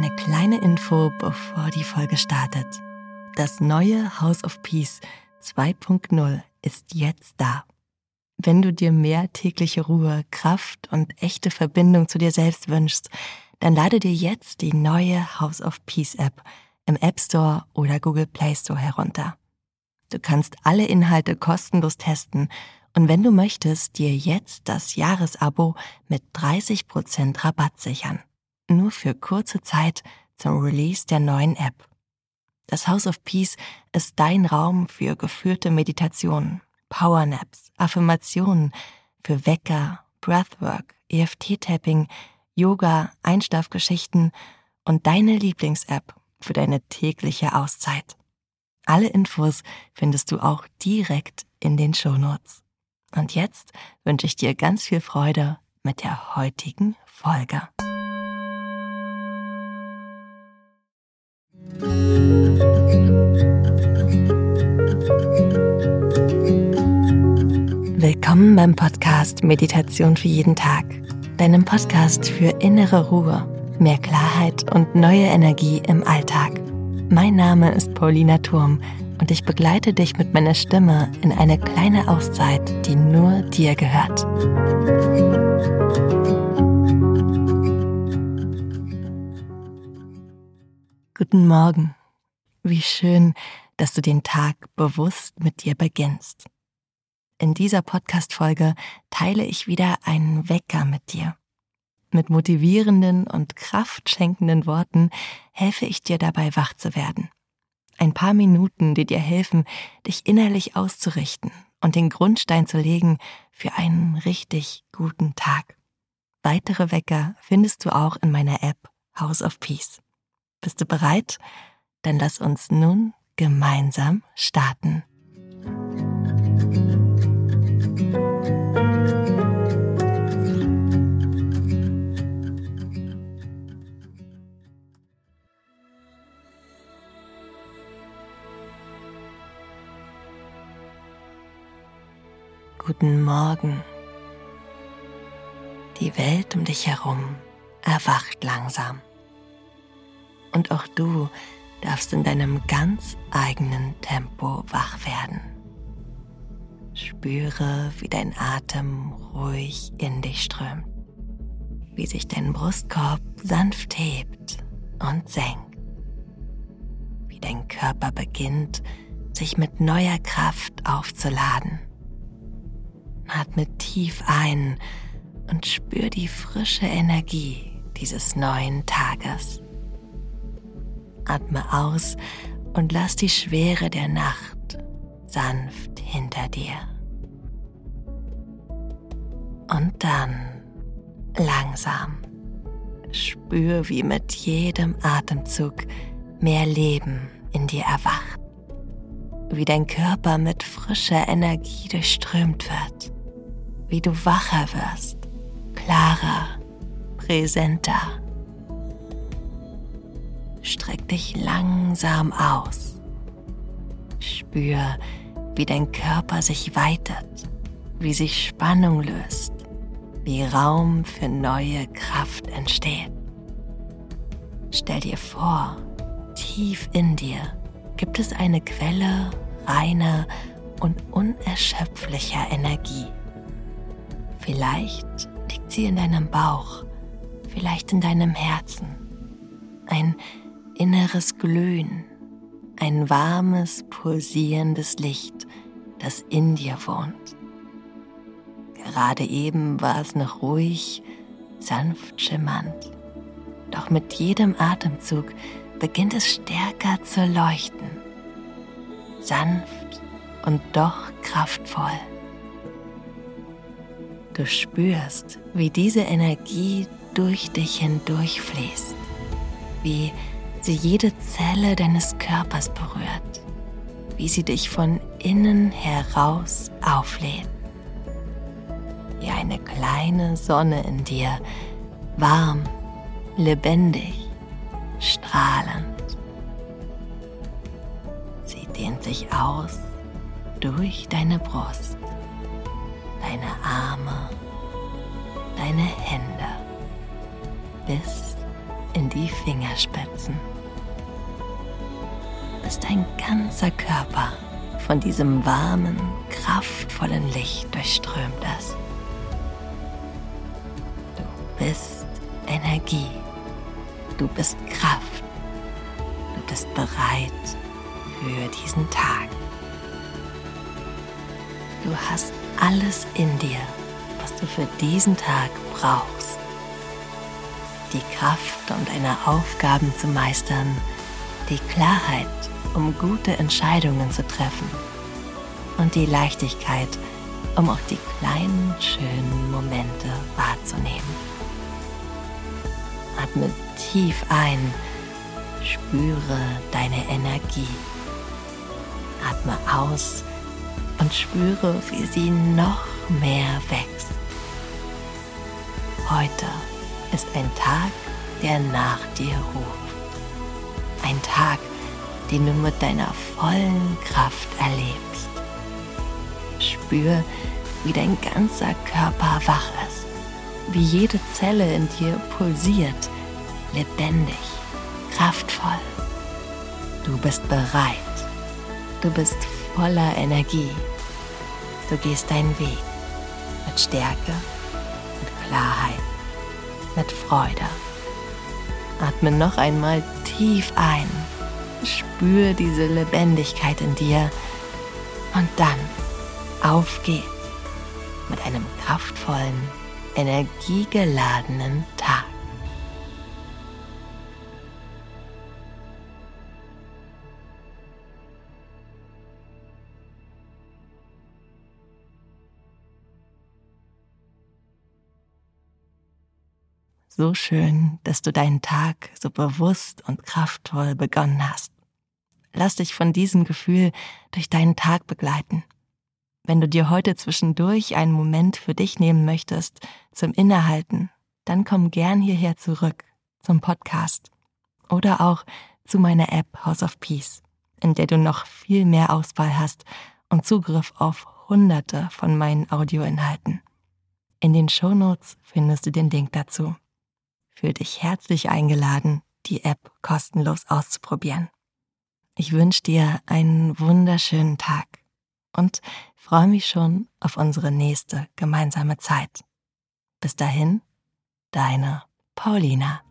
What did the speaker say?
eine kleine Info, bevor die Folge startet. Das neue House of Peace 2.0 ist jetzt da. Wenn du dir mehr tägliche Ruhe, Kraft und echte Verbindung zu dir selbst wünschst, dann lade dir jetzt die neue House of Peace App im App Store oder Google Play Store herunter. Du kannst alle Inhalte kostenlos testen und wenn du möchtest, dir jetzt das Jahresabo mit 30% Rabatt sichern. Nur für kurze Zeit zum Release der neuen App. Das House of Peace ist dein Raum für geführte Meditationen, Powernaps, Affirmationen, für Wecker, Breathwork, EFT-Tapping, Yoga, Einschlafgeschichten und deine Lieblings-App für deine tägliche Auszeit. Alle Infos findest du auch direkt in den Shownotes. Und jetzt wünsche ich dir ganz viel Freude mit der heutigen Folge. Willkommen beim Podcast Meditation für jeden Tag, deinem Podcast für innere Ruhe, mehr Klarheit und neue Energie im Alltag. Mein Name ist Paulina Thurm und ich begleite dich mit meiner Stimme in eine kleine Auszeit, die nur dir gehört. Guten Morgen. Wie schön, dass du den Tag bewusst mit dir beginnst. In dieser Podcast-Folge teile ich wieder einen Wecker mit dir. Mit motivierenden und kraftschenkenden Worten helfe ich dir dabei, wach zu werden. Ein paar Minuten, die dir helfen, dich innerlich auszurichten und den Grundstein zu legen für einen richtig guten Tag. Weitere Wecker findest du auch in meiner App House of Peace. Bist du bereit? Dann lass uns nun gemeinsam starten. Guten Morgen. Die Welt um dich herum erwacht langsam. Und auch du darfst in deinem ganz eigenen Tempo wach werden. Spüre, wie dein Atem ruhig in dich strömt, wie sich dein Brustkorb sanft hebt und senkt, wie dein Körper beginnt, sich mit neuer Kraft aufzuladen. Atme tief ein und spür die frische Energie dieses neuen Tages. Atme aus und lass die Schwere der Nacht sanft hinter dir. Und dann langsam spür, wie mit jedem Atemzug mehr Leben in dir erwacht, wie dein Körper mit frischer Energie durchströmt wird, wie du wacher wirst, klarer, präsenter. Streck dich langsam aus. Spür, wie dein Körper sich weitet, wie sich Spannung löst, wie Raum für neue Kraft entsteht. Stell dir vor, tief in dir gibt es eine Quelle reiner und unerschöpflicher Energie. Vielleicht liegt sie in deinem Bauch, vielleicht in deinem Herzen. Ein inneres Glühen, ein warmes, pulsierendes Licht, das in dir wohnt. Gerade eben war es noch ruhig, sanft schimmernd. Doch mit jedem Atemzug beginnt es stärker zu leuchten. Sanft und doch kraftvoll. Du spürst, wie diese Energie durch dich hindurchfließt, wie sie jede Zelle deines Körpers berührt, wie sie dich von innen heraus auflädt. Wie eine kleine Sonne in dir, warm, lebendig, strahlend. Sie dehnt sich aus durch deine Brust, deine Arme, deine Hände bis in die Fingerspitzen, bis dein ganzer Körper von diesem warmen, kraftvollen Licht durchströmt ist. Du bist Energie, du bist Kraft, du bist bereit für diesen Tag. Du hast alles in dir, was du für diesen Tag brauchst. Die Kraft, um deine Aufgaben zu meistern, die Klarheit, um gute Entscheidungen zu treffen und die Leichtigkeit, um auch die kleinen, schönen Momente wahrzunehmen. Atme tief ein, spüre deine Energie. Atme aus und spüre, wie sie noch mehr wächst. Heute ist ein Tag, der nach dir ruft. Ein Tag, den du mit deiner vollen Kraft erlebst. Spür, wie dein ganzer Körper wach ist, wie jede Zelle in dir pulsiert, lebendig, kraftvoll. Du bist bereit, du bist voller Energie. Du gehst deinen Weg mit Stärke, mit Klarheit, mit Freude. Atme noch einmal tief ein. Spür diese Lebendigkeit in dir und dann auf geht's mit einem kraftvollen, energiegeladenen Tag. So schön, dass du deinen Tag so bewusst und kraftvoll begonnen hast. Lass dich von diesem Gefühl durch deinen Tag begleiten. Wenn du dir heute zwischendurch einen Moment für dich nehmen möchtest, zum Innehalten, dann komm gern hierher zurück, zum Podcast oder auch zu meiner App House of Peace, in der du noch viel mehr Auswahl hast und Zugriff auf Hunderte von meinen Audioinhalten. In den Shownotes findest du den Link dazu. Fühl dich herzlich eingeladen, die App kostenlos auszuprobieren. Ich wünsche dir einen wunderschönen Tag und freue mich schon auf unsere nächste gemeinsame Zeit. Bis dahin, deine Paulina.